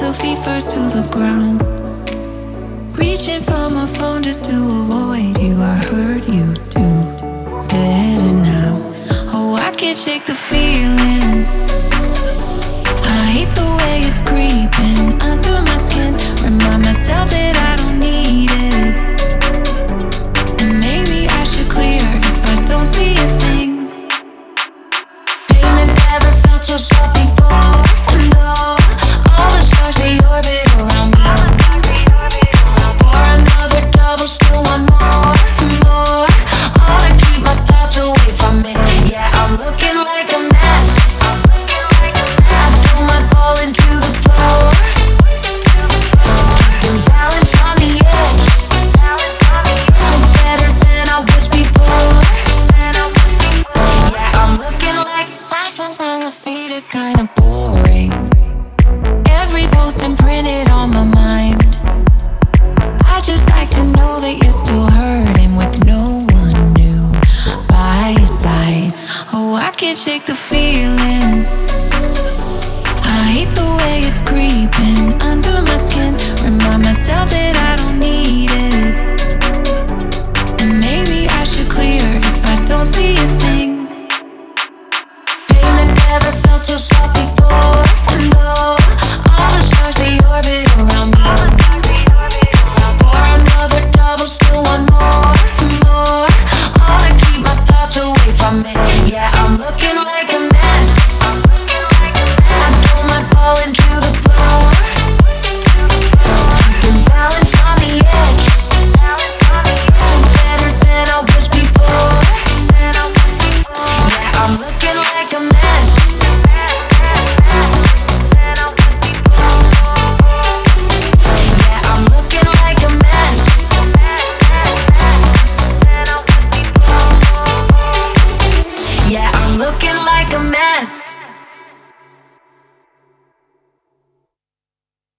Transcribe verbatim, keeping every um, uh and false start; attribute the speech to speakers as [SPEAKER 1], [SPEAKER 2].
[SPEAKER 1] two feet first to the ground. Reaching for my phone just to avoid you. I heard you too. Better now. Oh, I can't shake the feeling. I hate the way it's creeping under my skin. Remind myself that I don't need it. And maybe I should clear if I don't see a thing. Pavement never felt so soft before. No, all the stars they orbit around me. Pour another double, still one more, more. All to keep my thoughts away from it. Yeah, I'm looking like a mess. I throw my ball into the floor. Keeping balance on the edge. So better than I was before. Yeah, I'm looking like five on your feet is kinda boring. Every post imprinted on my mind. I just like to know that you're still hurting with no one new by your side. Oh, I can't shake the feeling.